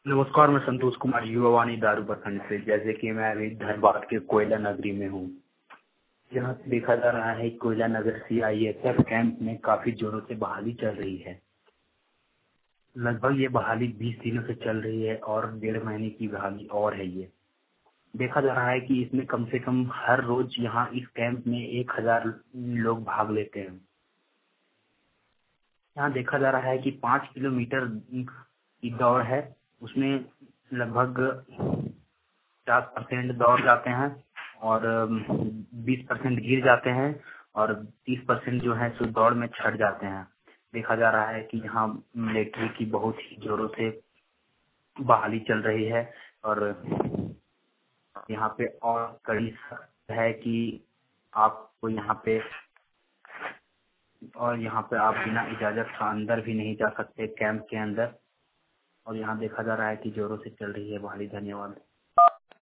नमस्कार, मैं संतोष कुमार युवावाणी दारू प्रखंड से। जैसे कि मैं अभी धनबाद के कोयला नगरी में हूँ। यहाँ देखा जा रहा है कोयला नगर सीआईएसएफ कैंप में काफी जोरों से बहाली चल रही है। लगभग ये बहाली 20 दिनों से चल रही है और 1.5 महीने की बहाली और है। ये देखा जा रहा है कि इसमें कम से कम हर रोज यहाँ इस कैंप में 1000 लोग भाग लेते हैं। यहाँ देखा जा रहा है कि 5 किलोमीटर की दौड़ है, उसमें लगभग 50% दौड़ जाते हैं और 20% गिर जाते हैं और 30% जो है सो दौड़ में छट जाते हैं। देखा जा रहा है कि यहाँ मिलिट्री की बहुत ही जोरों से बहाली चल रही है और यहाँ पे और कड़ी सख्त है कि आपको यहाँ पे आप बिना इजाजत का अंदर भी नहीं जा सकते कैंप के अंदर। और यहाँ देखा जा रहा है कि जोरों से चल रही है बहाली। धन्यवाद।